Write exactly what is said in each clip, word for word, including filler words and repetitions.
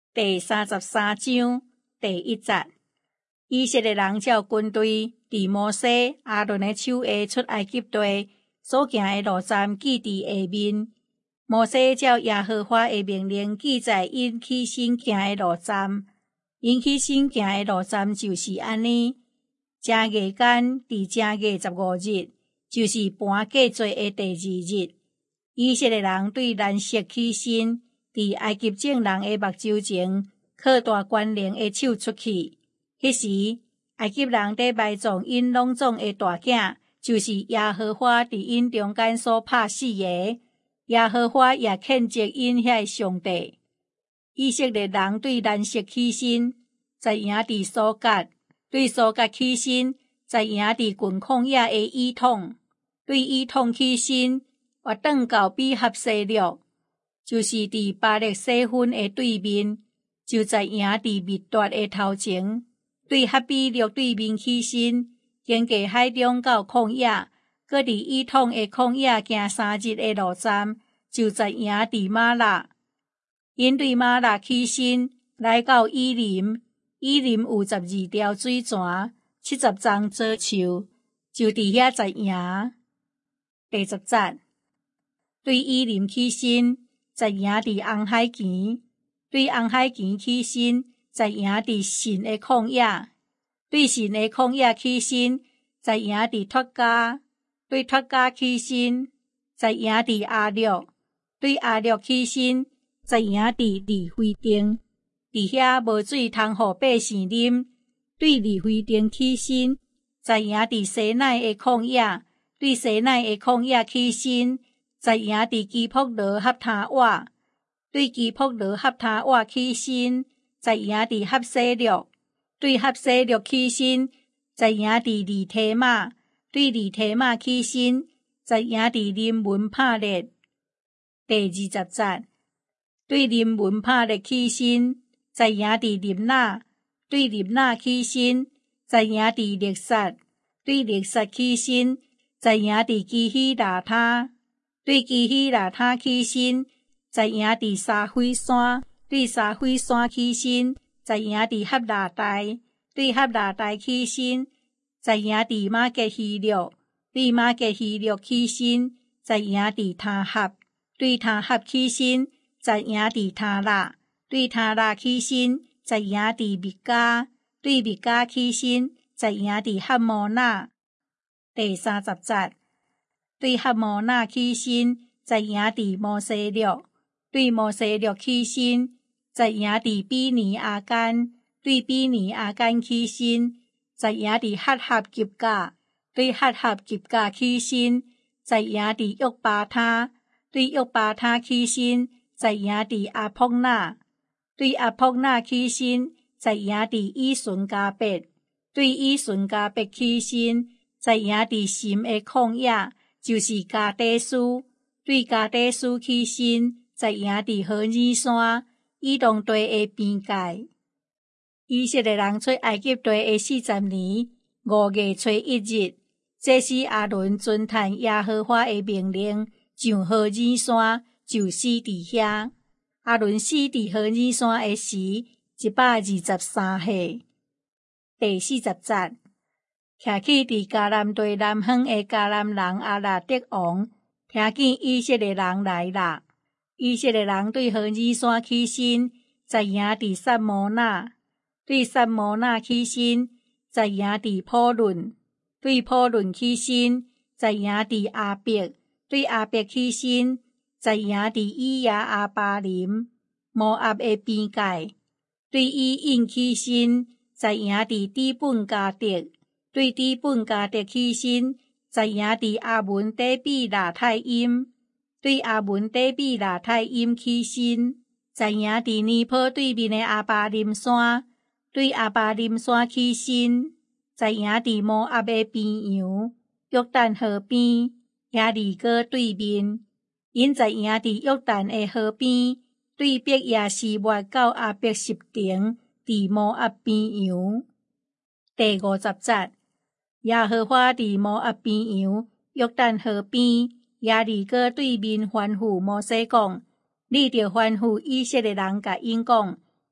第三十三章第一节，以色列人照军队伫摩西、亞倫的手下出埃及地，所行的路站記佇下面。摩西照耶和華的命令記在因起身行的路站，因起身行的路站就是安尼。正月間伫正月十五日，就是盤過節的第二日，以色列人對藍色起身。佇埃及眾人的目睭前，靠大關聯的手出去。迄時，埃及人在埋葬因攏總的大囝，就是耶和華佇因中間所拍死的。耶和華也譴責因遐上帝。以色列人對藍色起身，在營佇蘇格；對蘇格起身，在營佇近曠野的以統；對以統起身，活轉到比哈西錄。就是佇巴力西分的對面，就在營佇密奪的頭前，對哈比錄對面起身，經過海中到曠野，閣佇以統的曠野行三日的路站，就在營佇瑪納。因對瑪納起身，來到以琳，以琳有十二條水泉，七十欉果樹，就佇遐在營。第十節，對以琳起身。在營佇紅海墘，對紅海墘起身，在營佇神的曠野，對神的曠野起身，在營佇脫迦，對脫迦起身，在營佇亞錄，對亞錄起身，在營佇利非定，佇遐無水通予百姓啉，對利非定起身，在營佇西乃的曠野，對西乃的曠野起身。在營佇基卜羅合他瓦，對基卜羅合他瓦起身，在營佇哈西錄，對哈西錄起身，在營佇利提瑪，對利提瑪起身，在營佇臨門帕列。第二十節，對臨門帕列起身，在營佇lib那，對lib那起身，在營佇列撒，對列撒起身，在營佇基希拉他。對基希拉他起身，在營佇沙斐山；對沙斐山起身，在營佇哈拉台；對哈拉台起身，在營佇瑪吉希錄；對瑪吉希錄起身，在營佇他合；對他合起身，在營佇他拉；對他拉起身，在營佇密加；對密加起身，在營佇哈摩那。第三十節。對哈摩那起身，在營佇摩西錄；對摩西錄起身，在營佇比尼亞干；對比尼亞干起身，在營佇哈合吉甲；對哈合吉甲起身，在營佇約巴他；對約巴他起身，在營佇阿卜那；對阿卜那起身，在營佇以順加別；對以順加別起身，在營佇神的曠野。就是加低斯，對加低斯起身，在營佇何珥山，以東地的邊界。以色列人出埃及地的四十年，五月初一日，這是亞倫遵探耶和華的命令，上何珥山，就死佇遐。亞倫死佇何珥山的時，一百二十三歲。第四十節。徛起佇迦南地南方的迦南人亞納得王，聽見以色列人來啦。以色列人對何珥山起身，在營佇撒摩那；對撒摩那起身，在營佇普倫；對普倫起身，在營佇阿別；對阿別起身，在營佇以亞阿巴林，摩押的邊界；對以印起身，在營佇底本加得。對底本加得起身，在營佇阿文底比拿太陰；對阿文底比拿太陰起身，在營佇尼坡對面的阿巴林山；對阿巴林山起身，在營佇摩押的邊洋，約旦河邊，耶利哥對面。因在營佇約旦的河邊，對北耶示麥到阿伯十亭，佇摩押邊洋。第五十節。耶和華佇摩押邊洋，約旦河邊，耶利哥對面吩咐摩西講：你著吩咐以色列人甲因講，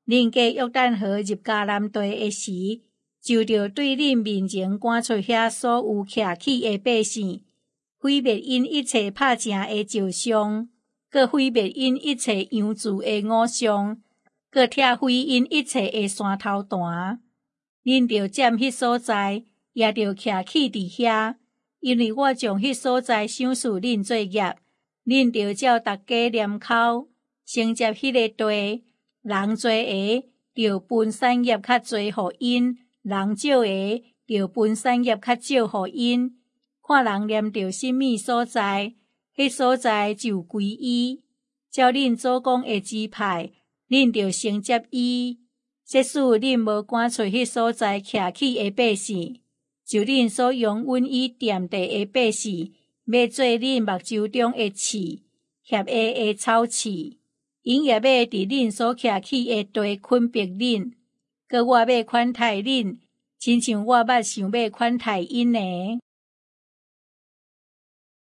恁過約旦河入迦南地的時，就着對恁面前趕出遐所有徛起的百姓，毀滅因一切拍正的石像，閣毀滅因一切羊糞的偶像，閣拆毀因一切的山頭壇。恁着佔迄所在，也着徛起佇遐，因為我將迄所在賞賜恁做業。恁着照逐家念口，承接迄個地。人多的，着分產業較濟互因；人少的，着分產業較少互因。看人念着甚物所在，迄所在就歸伊。照恁祖公的支派，恁着承接伊。即使恁無趕出迄所在徛起的百姓，就恁所擁穩伊踮地的百姓，要做恁目睭中的刺，協下的草刺。因也要佇恁所徛起的地捆綁恁，閣我要款待恁，親像我捌想要款待因呢。